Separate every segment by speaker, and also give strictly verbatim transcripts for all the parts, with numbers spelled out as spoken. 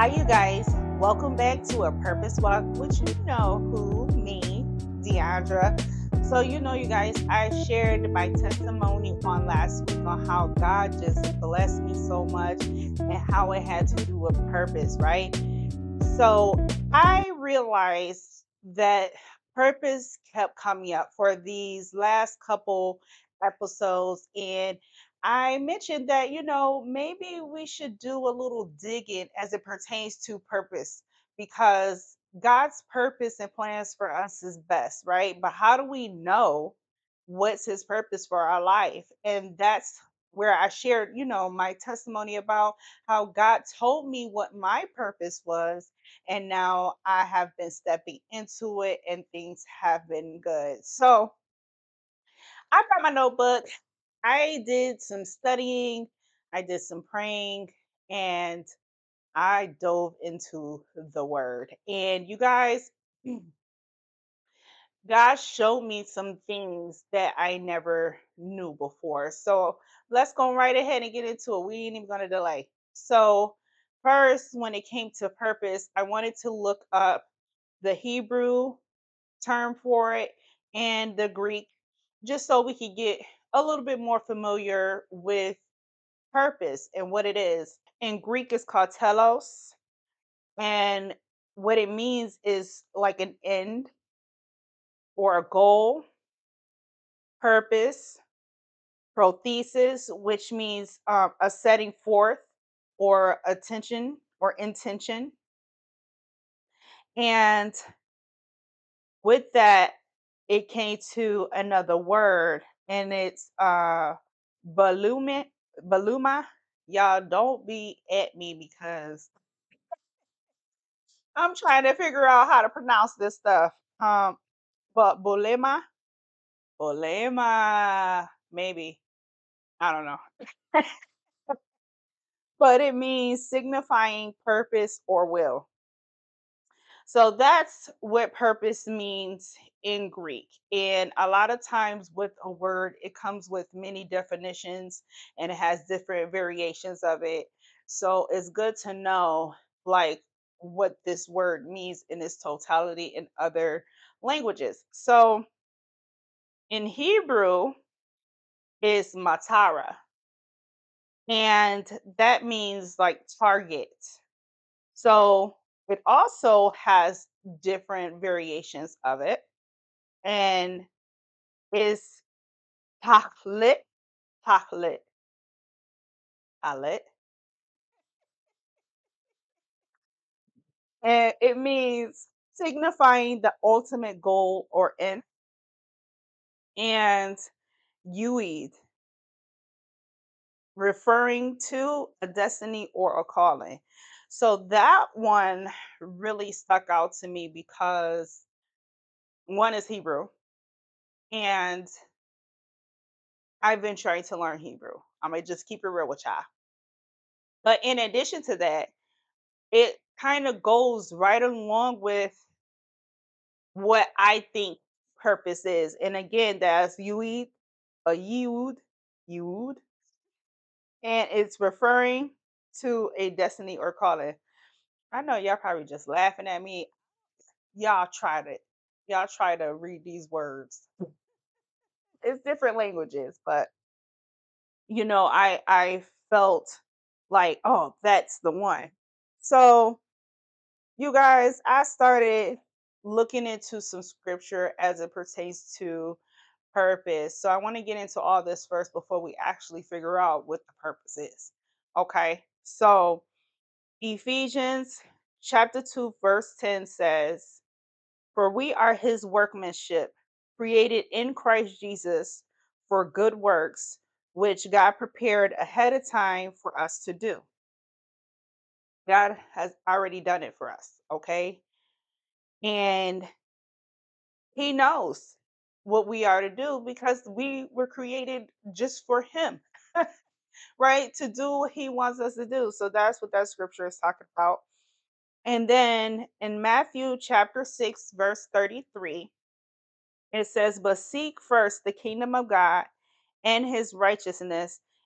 Speaker 1: Hi, you guys. Welcome back to A Purpose Walk, which you know who, me, Deandra. So, you know, you guys, I shared my testimony on last week on how God just blessed me so much and how it had to do with purpose, right? So, I realized that purpose kept coming up for these last couple episodes, and I mentioned that, you know, maybe we should do a little digging as it pertains to purpose because God's purpose and plans for us is best, right? But how do we know what's his purpose for our life? And that's where I shared, you know, my testimony about how God told me what my purpose was. And now I have been stepping into it and things have been good. So I got my notebook. I did some studying, I did some praying, and I dove into the word. And you guys, God showed me some things that I never knew before. So let's go right ahead and get into it. We ain't even going to delay. So, first, when it came to purpose, I wanted to look up the Hebrew term for it and the Greek just so we could get a little bit more familiar with purpose and what it is. In Greek, it's called telos, and what it means is like an end or a goal, purpose, prothesis, which means um, a setting forth or attention or intention. And with that, it came to another word, and it's uh, baluma. Baluma. Y'all don't be at me because I'm trying to figure out how to pronounce this stuff. Um, but bulema, bulema, maybe I don't know, but it means signifying purpose or will. So that's what purpose means in Greek. And a lot of times with a word, it comes with many definitions and it has different variations of it. So it's good to know like what this word means in its totality in other languages. So in Hebrew is matara, and that means like target. So it also has different variations of it and is taklit, taklit, alit. And it means signifying the ultimate goal or end, and yuid, referring to a destiny or a calling. So that one really stuck out to me because one is Hebrew, and I've been trying to learn Hebrew. I'm gonna just keep it real with y'all. But in addition to that, it kind of goes right along with what I think purpose is. And again, that's Yuid, a Yud, Yud, and it's referring to a destiny or calling. I know y'all probably just laughing at me. Y'all tried it. Y'all try to read these words. It's different languages, but you know, I I felt like, oh, that's the one. So you guys, I started looking into some scripture as it pertains to purpose. So I want to get into all this first before we actually figure out what the purpose is. Okay. So Ephesians chapter two, verse ten says, "For we are his workmanship, created in Christ Jesus for good works, which God prepared ahead of time for us to do." God has already done it for us. Okay. And he knows what we are to do because we were created just for him, right? To do what he wants us to do. So that's what that scripture is talking about. And then in Matthew chapter six, verse thirty-three, it says, "But seek first the kingdom of God and his righteousness,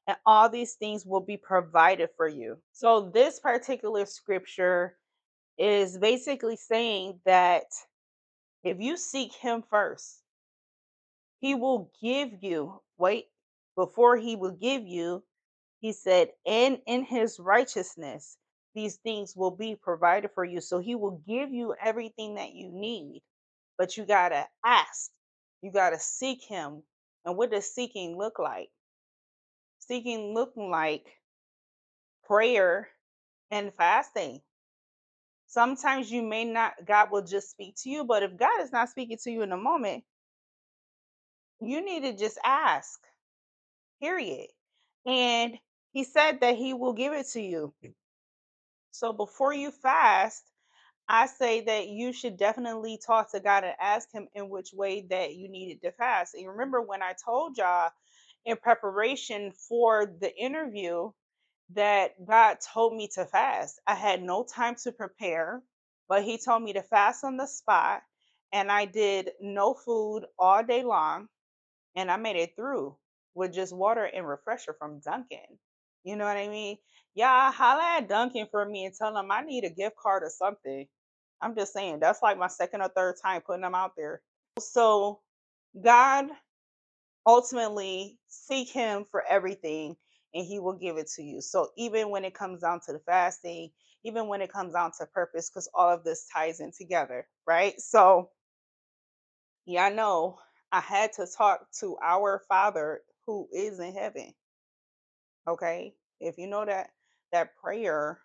Speaker 1: and all these things will be provided for you. So, this particular scripture is basically saying that if you seek Him first, He will give you, wait, before He will give you, He said, and in His righteousness, these things will be provided for you. So, He will give you everything that you need, but you got to ask, you got to seek Him. And what does seeking look like? Seeking looking like prayer and fasting. Sometimes you may not, God will just speak to you, but if God is not speaking to you in a moment, you need to just ask, period. And He said that He will give it to you. So before you fast, I say that you should definitely talk to God and ask Him in which way that you needed to fast. And remember when I told y'all in preparation for the interview that God told me to fast. I had no time to prepare, but He told me to fast on the spot. And I did no food all day long. And I made it through with just water and refresher from Dunkin'. You know what I mean? Yeah, holla at Dunkin' for me and tell them I need a gift card or something. I'm just saying, that's like my second or third time putting them out there. So, God, ultimately seek Him for everything and He will give it to you. So even when it comes down to the fasting, even when it comes down to purpose, because all of this ties in together, right? So yeah, I know I had to talk to our Father who is in heaven. Okay. If you know that that prayer,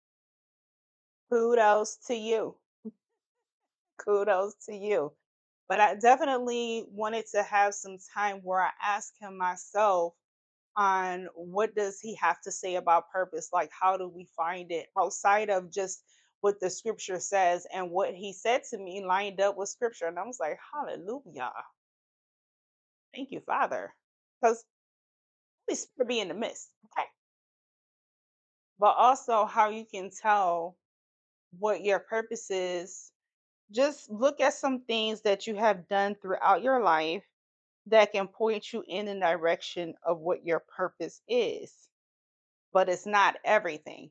Speaker 1: kudos to you. Kudos to you. But I definitely wanted to have some time where I ask him myself on what does he have to say about purpose, like how do we find it outside of just what the scripture says, and what he said to me lined up with scripture, and I was like, hallelujah, thank you, Father, because Holy Spirit be in the midst. Okay. But also how you can tell what your purpose is, just look at some things that you have done throughout your life that can point you in the direction of what your purpose is, but it's not everything.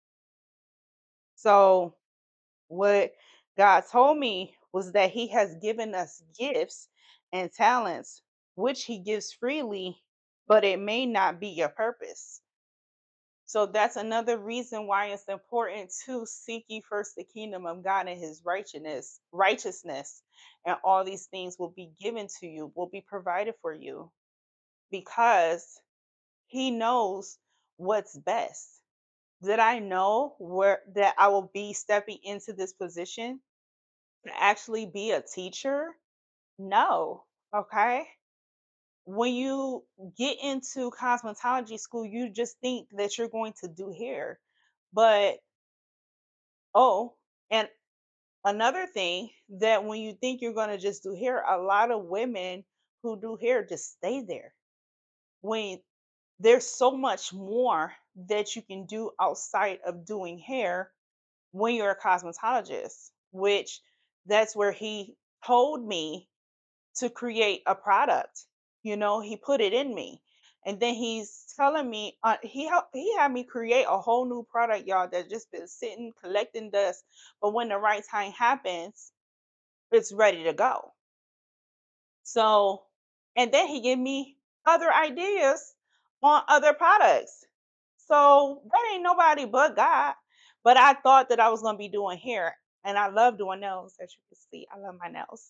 Speaker 1: So what God told me was that He has given us gifts and talents, which He gives freely, but it may not be your purpose. So that's another reason why it's important to seek ye first the kingdom of God and His righteousness, righteousness, and all these things will be given to you, will be provided for you, because He knows what's best. Did I know where that I will be stepping into this position to actually be a teacher? No. Okay. When you get into cosmetology school, you just think that you're going to do hair. But, oh, and another thing, that when you think you're going to just do hair, a lot of women who do hair just stay there. When there's so much more that you can do outside of doing hair when you're a cosmetologist, which that's where he told me to create a product. You know, he put it in me. And then he's telling me, uh, he helped, he had me create a whole new product, y'all, that just been sitting collecting dust. But when the right time happens, it's ready to go. So, and then he gave me other ideas on other products. So that ain't nobody but God. But I thought that I was gonna be doing hair, and I love doing nails, as you can see. I love my nails.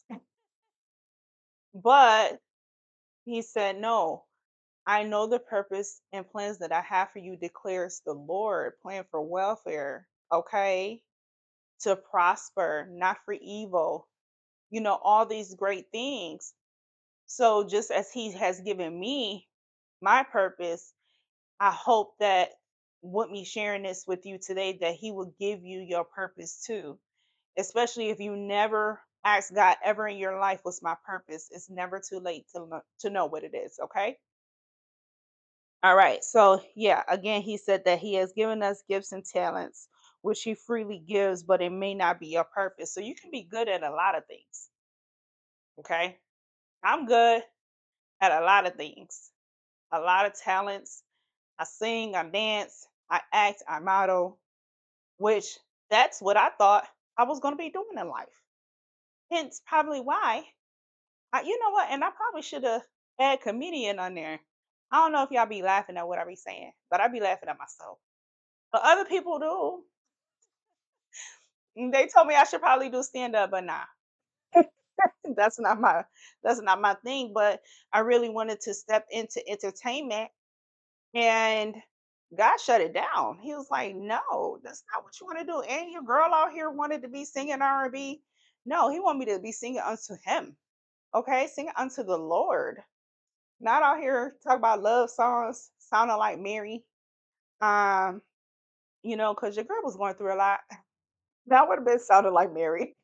Speaker 1: But he said, no, I know the purpose and plans that I have for you, declares the Lord, plan for welfare, okay? To prosper, not for evil, you know, all these great things. So just as he has given me my purpose, I hope that with me sharing this with you today, that he will give you your purpose too. Especially if you never ask God ever in your life, what's my purpose? It's never too late to lo- to know what it is, okay? All right. So, yeah, again, he said that he has given us gifts and talents, which he freely gives, but it may not be your purpose. So, you can be good at a lot of things. Okay. I'm good at a lot of things, a lot of talents. I sing, I dance, I act, I model, which that's what I thought I was going to be doing in life. Hence, probably why I, you know what? And I probably should have had comedian on there. I don't know if y'all be laughing at what I be saying, but I be laughing at myself. But other people do. Mm, They told me I should probably do stand up, but nah, that's not my that's not my thing. But I really wanted to step into entertainment, and God shut it down. He was like, "No, that's not what you want to do." And your girl out here wanted to be singing R and B. No, he wanted me to be singing unto Him. Okay, singing unto the Lord. Not out here talking about love songs, sounding like Mary. Um, you know, because your girl was going through a lot. That would have been sounding like Mary.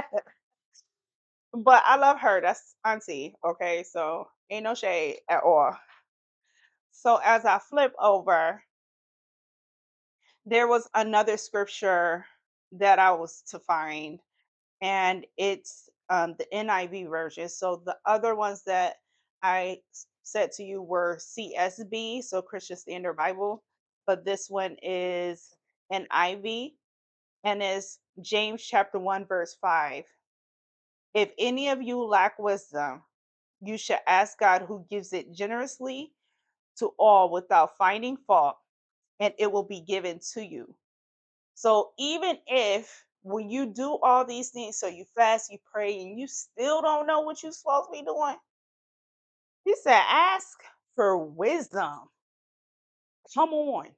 Speaker 1: But I love her. That's auntie. Okay, so ain't no shade at all. So as I flip over, there was another scripture that I was to find, and it's um, the N I V version. So the other ones that I s- said to you were C S B, so Christian Standard Bible, but this one is N I V, and is James chapter one verse five. If any of you lack wisdom, you should ask God who gives it generously to all without finding fault, and it will be given to you. So even if when you do all these things, so you fast, you pray, and you still don't know what you're supposed to be doing, he said, ask for wisdom. Come on.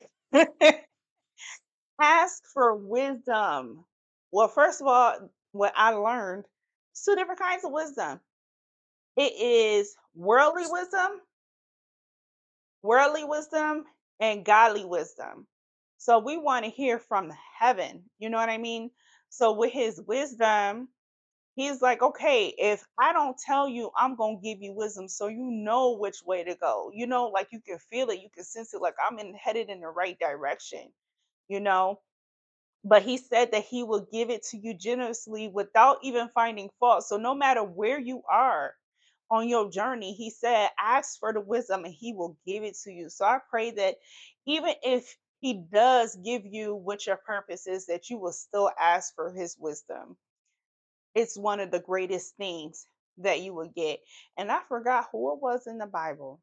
Speaker 1: Ask for wisdom. Well, first of all, what I learned, it's two different kinds of wisdom. It is worldly wisdom, worldly wisdom, and godly wisdom. So we want to hear from heaven. You know what I mean? So with his wisdom, he's like, okay, if I don't tell you, I'm going to give you wisdom so you know which way to go. You know, like you can feel it, you can sense it, like I'm in, headed in the right direction, you know? But he said that he will give it to you generously without even finding fault. So no matter where you are on your journey, he said, ask for the wisdom and he will give it to you. So I pray that even if he does give you what your purpose is, that you will still ask for his wisdom. It's one of the greatest things that you will get. And I forgot who it was in the Bible,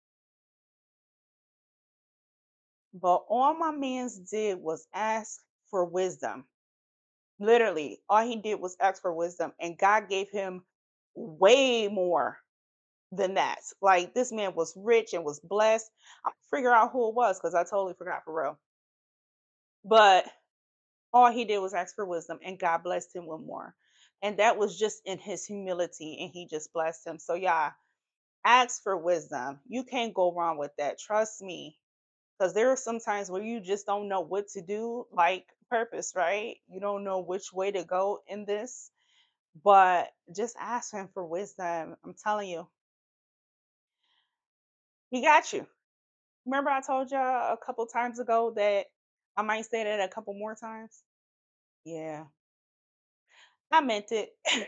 Speaker 1: but all my man's did was ask for wisdom. Literally, all he did was ask for wisdom, and God gave him way more than that. Like this man was rich and was blessed. I'll figure out who it was because I totally forgot for real. But all he did was ask for wisdom, and God blessed him with more. And that was just in his humility, and he just blessed him. So, yeah, ask for wisdom. You can't go wrong with that. Trust me. Because there are some times where you just don't know what to do, like purpose, right? You don't know which way to go in this, but just ask him for wisdom. I'm telling you, he got you. Remember, I told y'all a couple times ago that I might say that a couple more times? Yeah, I meant it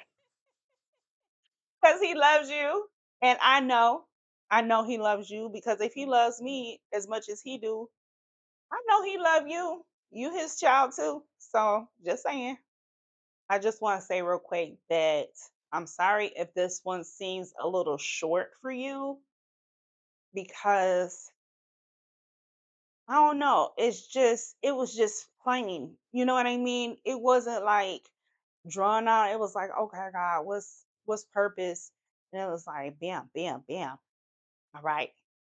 Speaker 1: because he loves you. And I know, I know he loves you because if he loves me as much as he do, I know he love you. You his child too. So just saying. I just want to say real quick that I'm sorry if this one seems a little short for you because I don't know. It's just, it was just plain. You know what I mean? It wasn't like drawn out. It was like, okay, God, what's what's purpose? And it was like, bam, bam, bam. All right.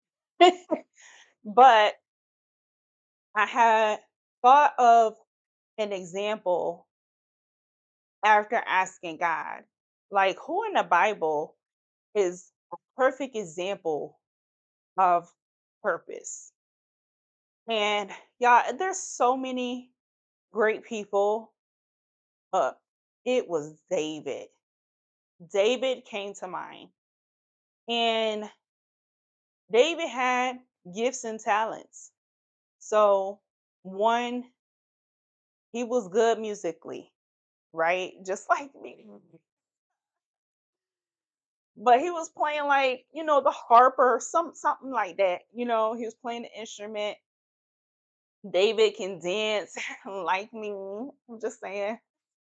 Speaker 1: But I had thought of an example after asking God, like who in the Bible is a perfect example of purpose. And yeah, there's so many great people. Uh, it was David. David came to mind. And David had gifts and talents. So, one, he was good musically, right? Just like me. But he was playing like, you know, the harp or some something like that. You know, he was playing the instrument. David can dance like me. I'm just saying.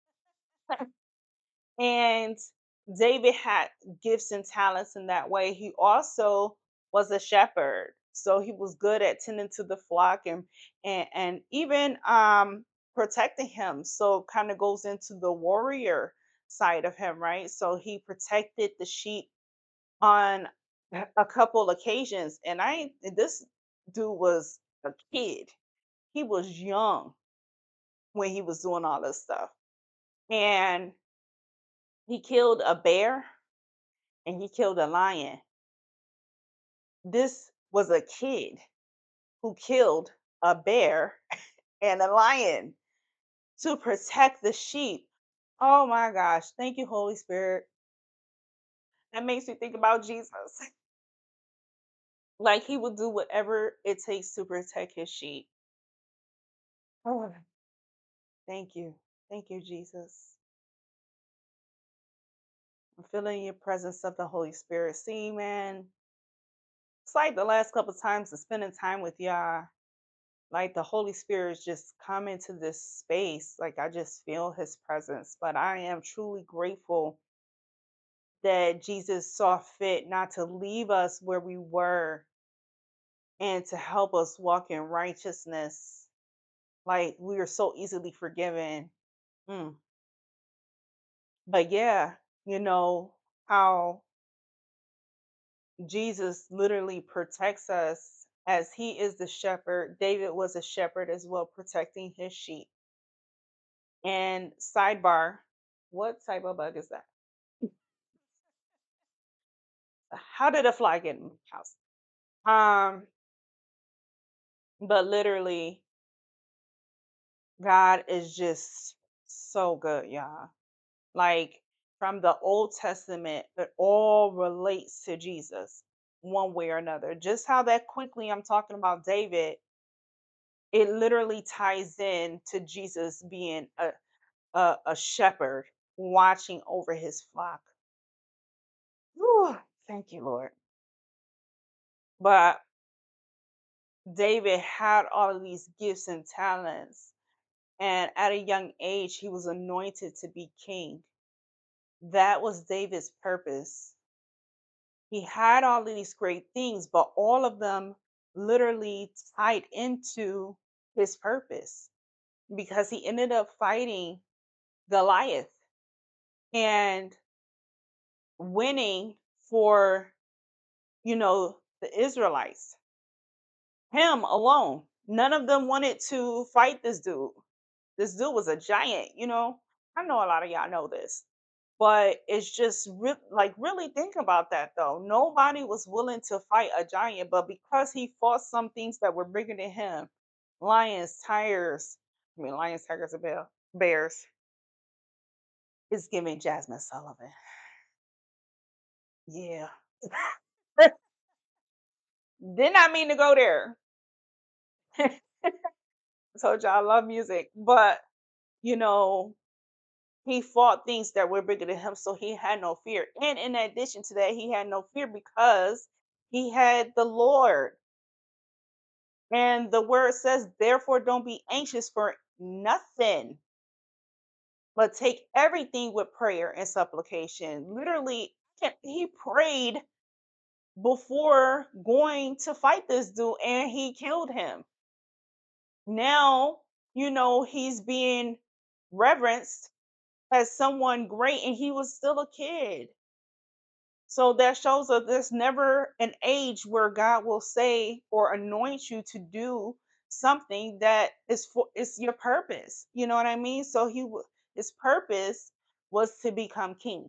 Speaker 1: And David had gifts and talents in that way. He also was a shepherd. So he was good at tending to the flock and and, and even um protecting him. So kind of goes into the warrior side of him, right? So he protected the sheep on a a couple occasions. And I this dude was a kid. He was young when he was doing all this stuff. And he killed a bear and he killed a lion. This was a kid who killed a bear and a lion to protect the sheep. Oh my gosh. Thank you, Holy Spirit. That makes me think about Jesus. Like he would do whatever it takes to protect his sheep. Oh, thank you. Thank you, Jesus. I'm feeling your presence of the Holy Spirit. See, man, it's like the last couple times of spending time with y'all. Like the Holy Spirit is just come into this space. Like I just feel his presence. But I am truly grateful that Jesus saw fit not to leave us where we were and to help us walk in righteousness. Like we are so easily forgiven. Mm. But yeah, you know how Jesus literally protects us as he is the shepherd. David was a shepherd as well, protecting his sheep. And sidebar, what type of bug is that? How did a fly get in the house? Um, but literally, God is just so good, y'all. Like from the Old Testament, it all relates to Jesus one way or another. Just how that quickly I'm talking about David, it literally ties in to Jesus being a, a, a shepherd watching over his flock. Whew, thank you, Lord. But David had all of these gifts and talents. And at a young age, he was anointed to be king. That was David's purpose. He had all of these great things, but all of them literally tied into his purpose because he ended up fighting Goliath and winning for, you know, the Israelites. Him alone. None of them wanted to fight this dude. This dude was a giant, you know. I know a lot of y'all know this, but it's just re- like really think about that though. Nobody was willing to fight a giant, but because he fought some things that were bigger than him, lions, tigers, I mean lions, tigers, and bear, bears, is giving Jasmine Sullivan. Yeah. Did not mean to go there. Told you I love music, but you know, he fought things that were bigger than him, so he had no fear. And in addition to that, he had no fear because he had the Lord. And the word says, therefore, don't be anxious for nothing, but take everything with prayer and supplication. Literally, he prayed before going to fight this dude and he killed him. Now, you know, he's being reverenced as someone great and he was still a kid. So that shows that there's never an age where God will say or anoint you to do something that is for is your purpose. You know what I mean? So he wa- his purpose was to become king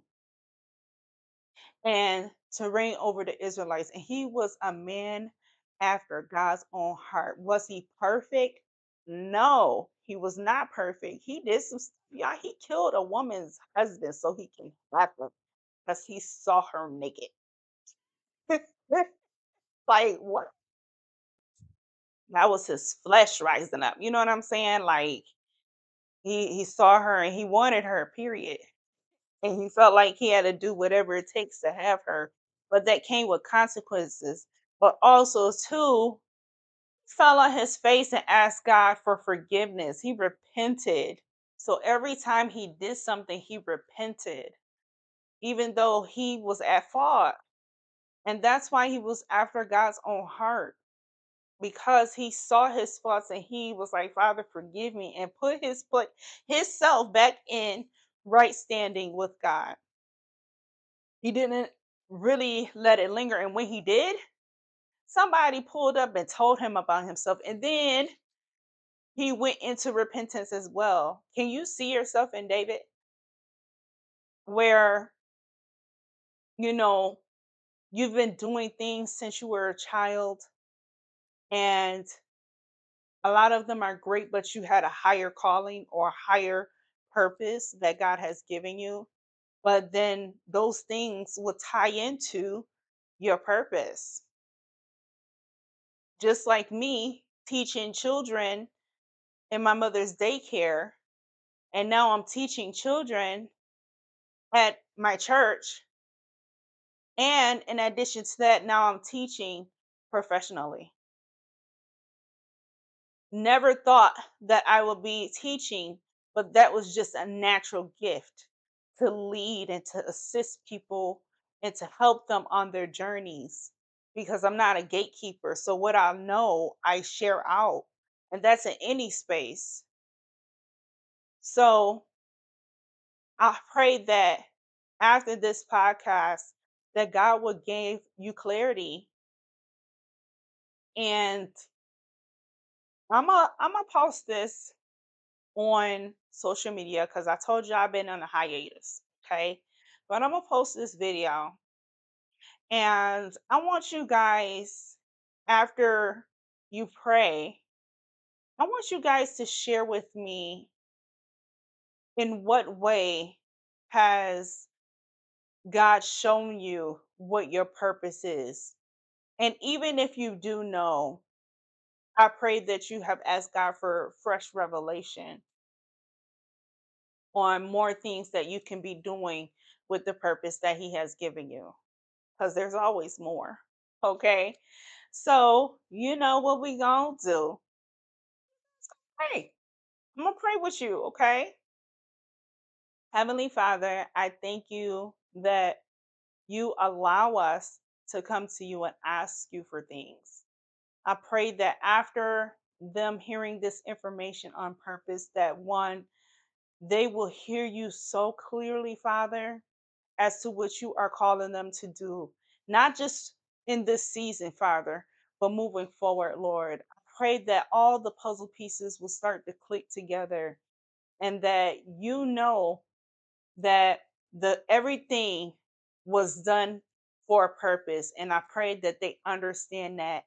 Speaker 1: and to reign over the Israelites. And he was a man after God's own heart. Was he perfect? No, he was not perfect. He did some stuff. Yeah, he killed a woman's husband so he can have her because he saw her naked. Like, what? That was his flesh rising up. You know what I'm saying? Like he he saw her and he wanted her, period. and he felt like he had to do whatever it takes to have her, but that came with consequences. But also, too, fell on his face and asked God for forgiveness. He repented. So every time he did something, he repented, even though he was at fault. And that's why he was after God's own heart, because he saw his faults and he was like, Father, forgive me, and put his put himself back in right standing with God. He didn't really let it linger. And when he did, somebody pulled up and told him about himself. And then he went into repentance as well. Can you see yourself in David? Where, you know, you've been doing things since you were a child, and a lot of them are great, but you had a higher calling or higher purpose that God has given you. But then those things will tie into your purpose. Just like me teaching children in my mother's daycare, and now I'm teaching children at my church. And in addition to that, now I'm teaching professionally. Never thought that I would be teaching, but that was just a natural gift to lead and to assist people and to help them on their journeys, because I'm not a gatekeeper. So, what I know, I share out, and that's in any space. So, I pray that after this podcast, that God will give you clarity. And I'm a I'm gonna post this on social media because I told you I've been on a hiatus. Okay. But I'm gonna post this video, and I want you guys, after you pray, I want you guys to share with me in what way has God shown you what your purpose is. And even if you do know, I pray that you have asked God for fresh revelation on more things that you can be doing with the purpose that He has given you, because there's always more. Okay. So, you know what we gonna do? Hey, I'm gonna pray with you. Okay. Heavenly Father, I thank you that you allow us to come to you and ask you for things. I pray that after them hearing this information on purpose, that one, they will hear you so clearly, Father, as to what you are calling them to do, not just in this season, Father, but moving forward, Lord. I pray that all the puzzle pieces will start to click together, and that you know that the everything was done for a purpose. And I pray that they understand that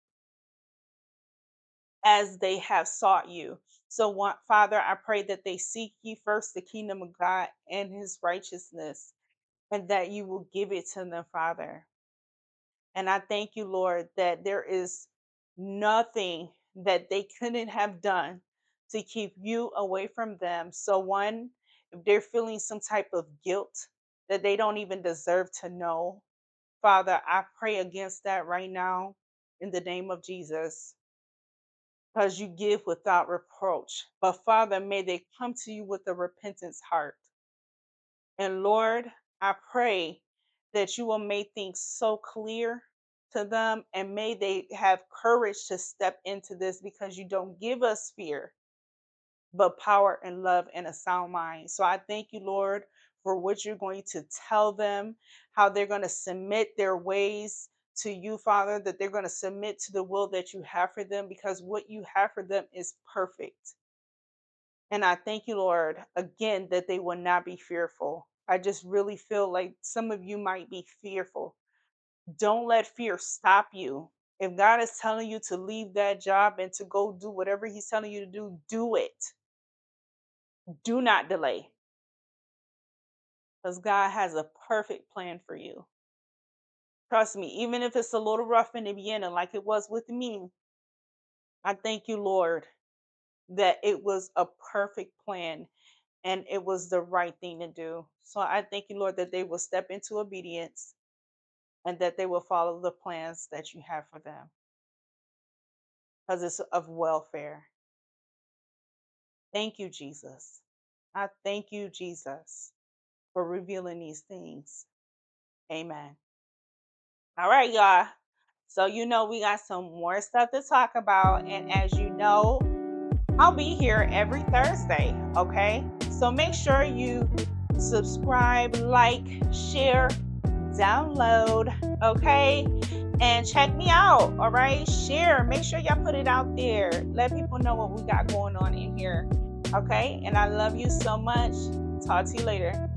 Speaker 1: as they have sought you. So, one, Father, I pray that they seek ye first the kingdom of God and his righteousness, and that you will give it to them, Father. And I thank you, Lord, that there is nothing that they couldn't have done to keep you away from them. So, one, if they're feeling some type of guilt that they don't even deserve to know, Father, I pray against that right now in the name of Jesus, because you give without reproach. But, Father, may they come to you with a repentance heart. And Lord, I pray that you will make things so clear to them, and may they have courage to step into this, because you don't give us fear, but power and love and a sound mind. So I thank you, Lord, for what you're going to tell them, how they're going to submit their ways to you, Father, that they're going to submit to the will that you have for them, because what you have for them is perfect. And I thank you, Lord, again, that they will not be fearful. I just really feel like some of you might be fearful. Don't let fear stop you. If God is telling you to leave that job and to go do whatever He's telling you to do, do it. Do not delay, because God has a perfect plan for you. Trust me, even if it's a little rough in the beginning, like it was with me, I thank you, Lord, that it was a perfect plan. and it was the right thing to do. So I thank you, Lord, that they will step into obedience and that they will follow the plans that you have for them because it's of welfare. Thank you, Jesus. I thank you, Jesus, for revealing these things. Amen. All right, y'all. So, you know, we got some more stuff to talk about. And as you know, I'll be here every Thursday. Okay. So make sure you subscribe, like, share, download. Okay. And check me out. All right. Share. Make sure y'all put it out there. Let people know what we got going on in here. Okay. And I love you so much. Talk to you later.